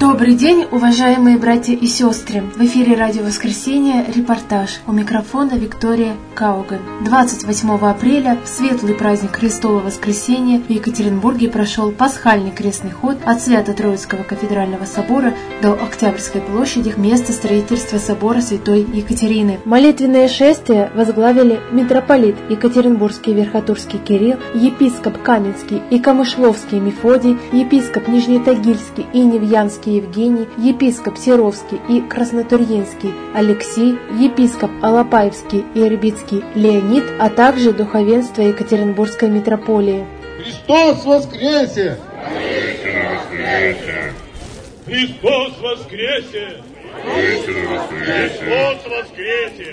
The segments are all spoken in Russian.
Добрый день, уважаемые братья и сестры! В эфире Радио Воскресение, репортаж. У микрофона Виктория Кауган. 28 апреля, в светлый праздник Христова Воскресения, в Екатеринбурге прошел пасхальный крестный ход от Свято-Троицкого кафедрального собора до Октябрьской площади, места строительства собора Святой Екатерины. Молитвенное шествие возглавили митрополит Екатеринбургский Верхотурский Кирилл, епископ Каменский и Камышловский Мефодий, епископ Нижнетагильский и Невьянский Евгений, епископ Серовский и Краснотурьинский Алексей, епископ Алапаевский и Ирбитский Леонид, а также духовенство Екатеринбургской митрополии. Христос воскресе! Христос воскресе! Христос воскресе!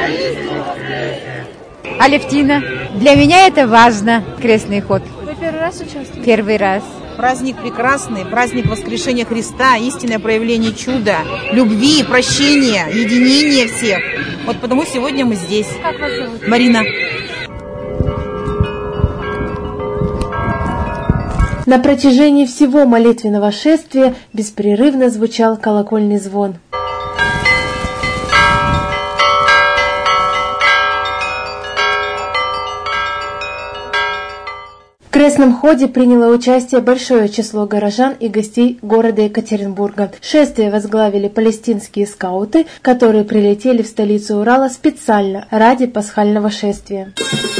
Алевтина. Для меня это важно, крестный ход. Вы первый раз участвуете? Первый раз. Праздник прекрасный, праздник воскрешения Христа, истинное проявление чуда, любви, прощения, единения всех. Вот потому сегодня мы здесь. Как вас зовут? Марина. На протяжении всего молитвенного шествия беспрерывно звучал колокольный звон. В крестном ходе приняло участие большое число горожан и гостей города Екатеринбурга. Шествие возглавили палестинские скауты, которые прилетели в столицу Урала специально ради пасхального шествия.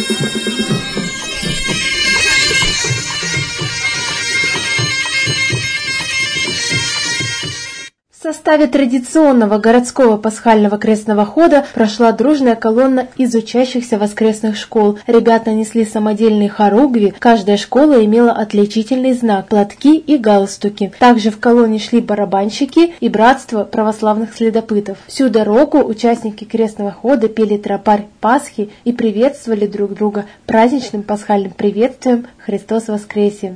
В составе традиционного городского пасхального крестного хода прошла дружная колонна из учащихся воскресных школ. Ребята несли самодельные хоругви, каждая школа имела отличительный знак – платки и галстуки. Также в колонне шли барабанщики и братство православных следопытов. Всю дорогу участники крестного хода пели тропарь Пасхи и приветствовали друг друга праздничным пасхальным приветствием «Христос воскресе!».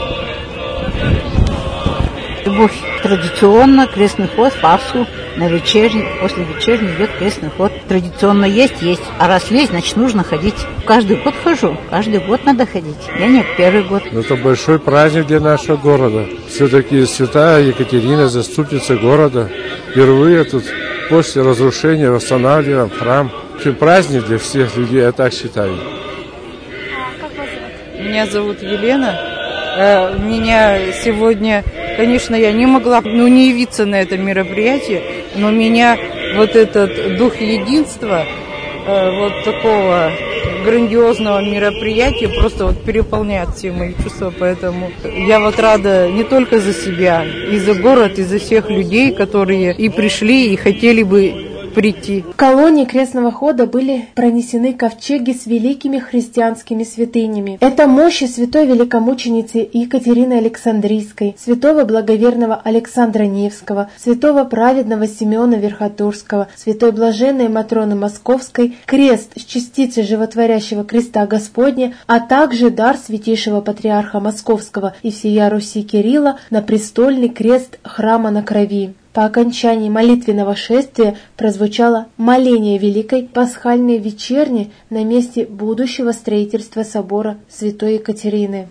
Любовь традиционно, крестный ход, Пасху, на вечерний, после вечерни идет крестный ход. Традиционно есть, а раз есть, значит нужно ходить. Каждый год хожу, каждый год надо ходить. Я не первый год. Это большой праздник для нашего города. Все-таки святая Екатерина, заступница города. Впервые тут после разрушения восстанавливаем храм. Праздник для всех людей, я так считаю. Как вас зовут? Меня зовут Елена. Меня сегодня, конечно, я не могла не явиться на это мероприятие, но меня вот этот дух единства, вот такого грандиозного мероприятия просто вот переполняет все мои чувства, поэтому я вот рада не только за себя, и за город, и за всех людей, которые и пришли, и хотели бы прийти. В колонне крестного хода были пронесены ковчеги с великими христианскими святынями. Это мощи святой великомученицы Екатерины Александрийской, святого благоверного Александра Невского, святого праведного Симеона Верхотурского, святой блаженной Матроны Московской, крест с частицей животворящего креста Господня, а также дар святейшего патриарха Московского и всея Руси Кирилла на престольный крест храма на крови. По окончании молитвенного шествия прозвучало моление Великой Пасхальной вечерни на месте будущего строительства собора Святой Екатерины.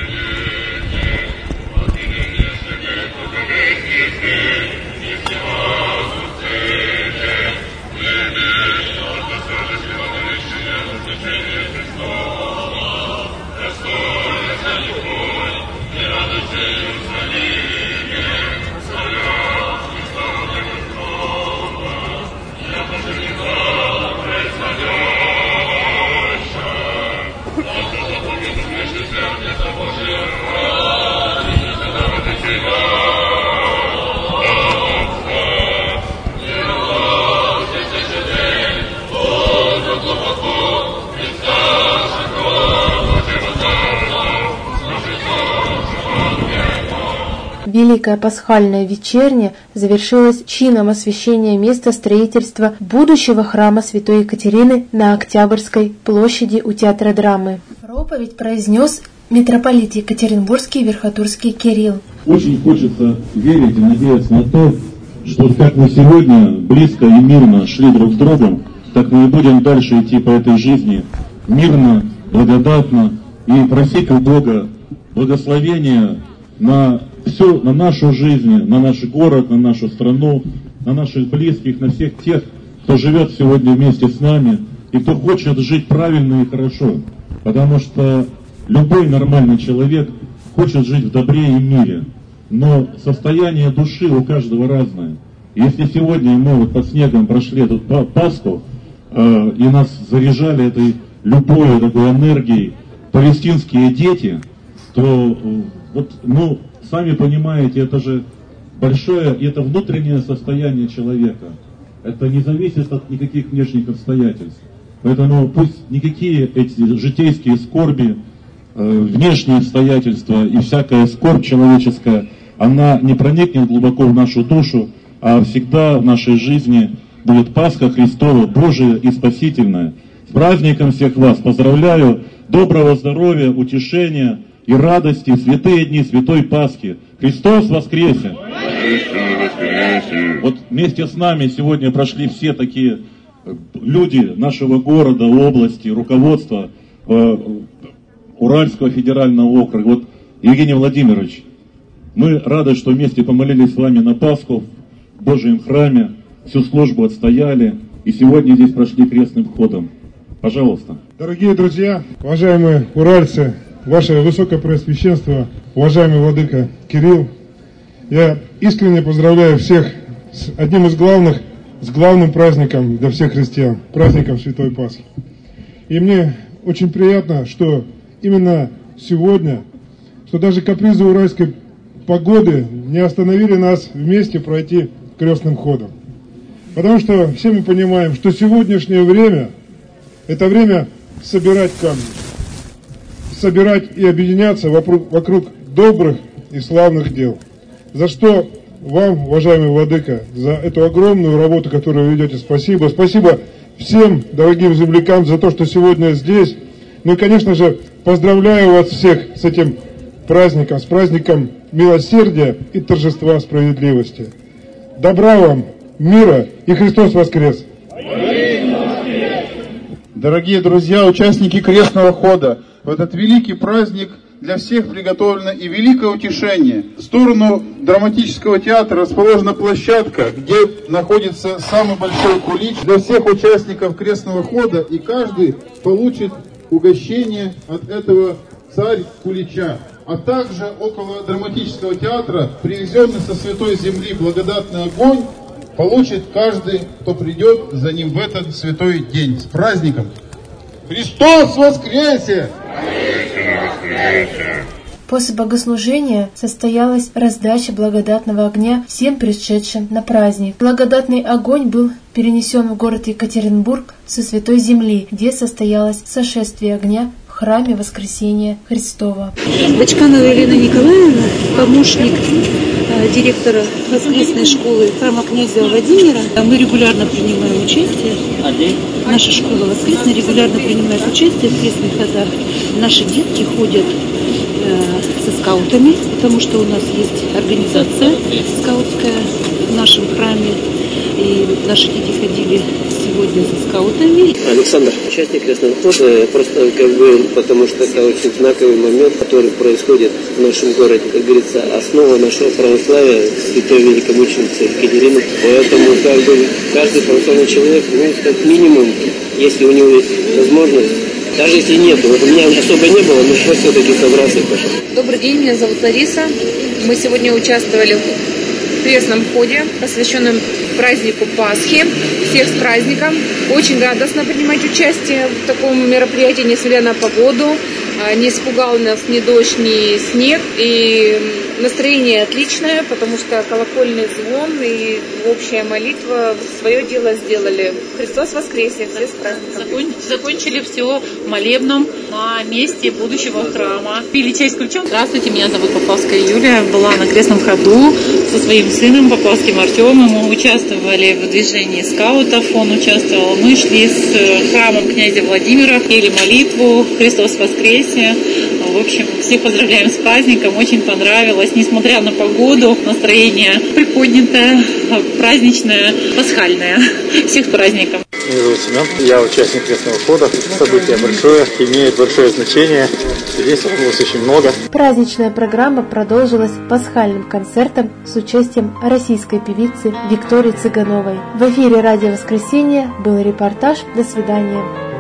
Великая пасхальная вечерня завершилась чином освящения места строительства будущего храма Святой Екатерины на Октябрьской площади у театра драмы. Проповедь произнес митрополит Екатеринбургский Верхотурский Кирилл. Очень хочется верить и надеяться на то, что как мы сегодня близко и мирно шли друг с другом, так мы и будем дальше идти по этой жизни мирно, благодатно и просить у Бога благословения на все на нашу жизнь, на наш город, на нашу страну, на наших близких, на всех тех, кто живет сегодня вместе с нами и кто хочет жить правильно и хорошо. Потому что любой нормальный человек хочет жить в добре и мире. Но состояние души у каждого разное. Если сегодня мы вот под снегом прошли эту Пасху, и нас заряжали этой любой такой энергией палестинские дети, то вот, ну, сами понимаете, это же большое, и это внутреннее состояние человека. Это не зависит от никаких внешних обстоятельств. Поэтому пусть никакие эти житейские скорби, внешние обстоятельства и всякая скорбь человеческая, она не проникнет глубоко в нашу душу, а всегда в нашей жизни будет Пасха Христова, Божия и спасительная. С праздником всех вас поздравляю, доброго здоровья, утешения и радости, святые дни Святой Пасхи. Христос воскресе! Вот вместе с нами сегодня прошли все такие люди нашего города, области, руководства Уральского федерального округа. Вот, Евгений Владимирович, мы рады, что вместе помолились с вами на Пасху в Божьем храме, всю службу отстояли, и сегодня здесь прошли крестным ходом. Пожалуйста. Дорогие друзья, уважаемые уральцы, ваше Высокопреосвященство, уважаемый владыка Кирилл, я искренне поздравляю всех с одним из главных, с главным праздником для всех христиан, праздником Святой Пасхи. И мне очень приятно, что именно сегодня, что даже капризы уральской погоды не остановили нас вместе пройти крестным ходом. Потому что все мы понимаем, что сегодняшнее время – это время собирать камни, собирать и объединяться вокруг добрых и славных дел. За что вам, уважаемый владыка, за эту огромную работу, которую вы ведете, спасибо. Спасибо всем дорогим землякам за то, что сегодня здесь. Ну и, конечно же, поздравляю вас всех с этим праздником, с праздником милосердия и торжества справедливости. Добра вам, мира и Христос воскрес! Дорогие друзья, участники крестного хода, в этот великий праздник для всех приготовлено и великое утешение. В сторону драматического театра расположена площадка, где находится самый большой кулич для всех участников крестного хода, и каждый получит угощение от этого царь-кулича. А также около драматического театра, привезенный со святой земли благодатный огонь, получит каждый, кто придет за ним в этот святой день. С праздником! Христос воскресе! После богослужения состоялась раздача благодатного огня всем пришедшим на праздник. Благодатный огонь был перенесен в город Екатеринбург со Святой Земли, где состоялось сошествие огня в храме Воскресения Христова. Бочканова Елена Николаевна, помощник директора воскресной школы храма князя Владимира. Мы регулярно принимаем участие. Наша школа воскресная регулярно принимает участие в крестных ходах. Наши детки ходят со скаутами, потому что у нас есть организация скаутская в нашем храме. И наши дети ходили сегодня со скаутами. Александр, участник крестного хода, просто потому что это очень знаковый момент, который происходит в нашем городе. Как говорится, основа нашего православия святой великомученицы Екатерины. Поэтому каждый православный человек, как минимум, если у него есть возможность, даже если нет, вот у меня особо не было, но я все-таки собрался и пошел. Добрый день, меня зовут Лариса. Мы сегодня участвовали в крестном ходе, посвященном празднику Пасхи. Всех с праздником. Очень радостно принимать участие в таком мероприятии, несмотря на погоду. Не испугал нас ни дождь, ни снег. И настроение отличное, потому что колокольный звон и общая молитва свое дело сделали. Христос воскресе! Все с праздником! Закончили все молебном на месте будущего храма. Пили чай с ключом. Здравствуйте, меня зовут Поповская Юлия. Была на крестном ходу со своим сыном Поповским Артемом. Мы участвовали в движении скаутов. Он участвовал. Мы шли с храмом князя Владимира, пели молитву «Христос воскресе». В общем, всех поздравляем с праздником, очень понравилось, несмотря на погоду, настроение приподнятое, праздничное, пасхальное. Всех с праздником! Меня зовут Семен, я участник крестного хода. Событие большое, имеет большое значение. Здесь собралось очень много. Праздничная программа продолжилась пасхальным концертом с участием российской певицы Виктории Цыгановой. В эфире «Радио Воскресенье» был репортаж. До свидания.